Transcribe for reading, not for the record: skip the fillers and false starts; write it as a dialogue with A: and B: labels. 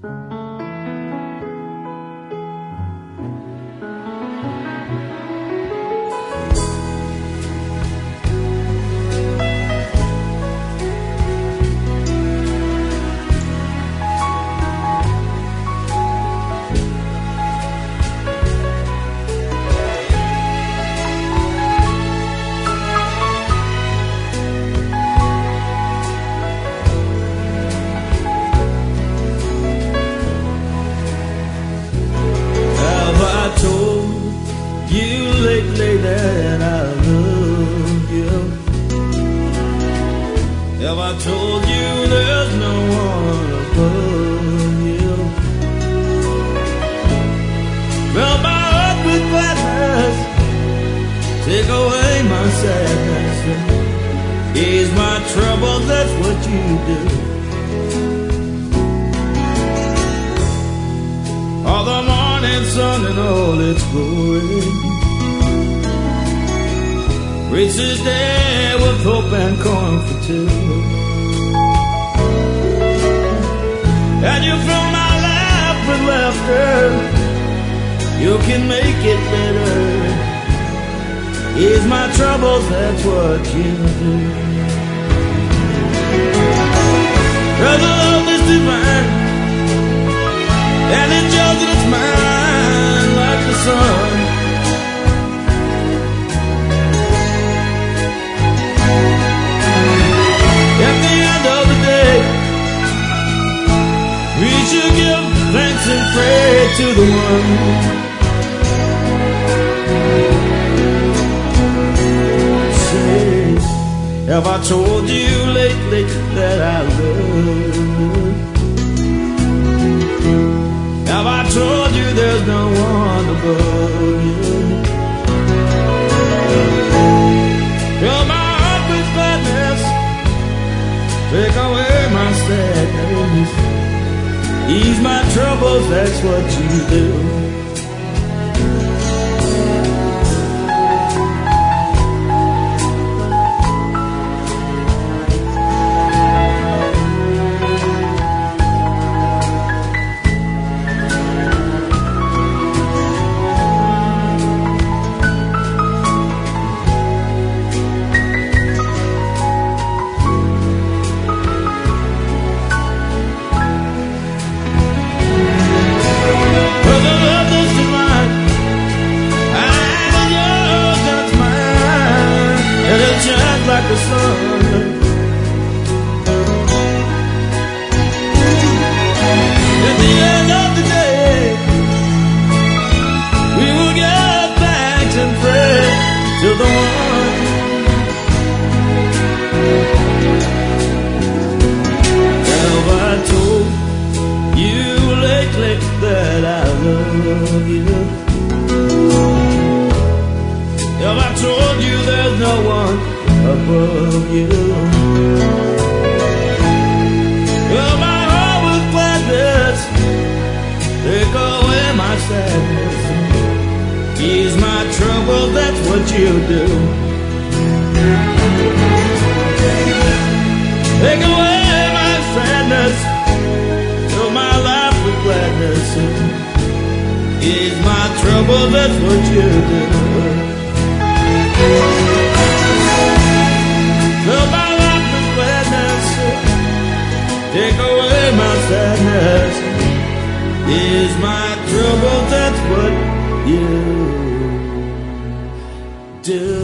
A: That I love you? Have I told you there's no one above you? Fill my heart with gladness, take away my sadness, ease my troubles, that's what you do. All the morning sun and all its glory reaches day with hope and comfort too. And you fill my life with laughter, you can make it better. Ease my troubles, that's what you do. Cause the love is divine, and it's yours and it's mine like the sun. We should give thanks and pray to the one say, have I told you lately that I love you? Have I told you there's no one above you? Fill my heart with gladness, take away my sadness, ease my troubles, that's what you do. Like the sun, at the end of the day, we will give thanks and pray to the one. Have I told you lately that I love you? Have I told you there's no one above you? Fill my heart with gladness, take away my sadness, ease my trouble, that's what you do. Take away my sadness, fill my life with gladness, ease my trouble, that's what you do. Fill my life with gladness, take away my sadness, ease my trouble, that's what you do.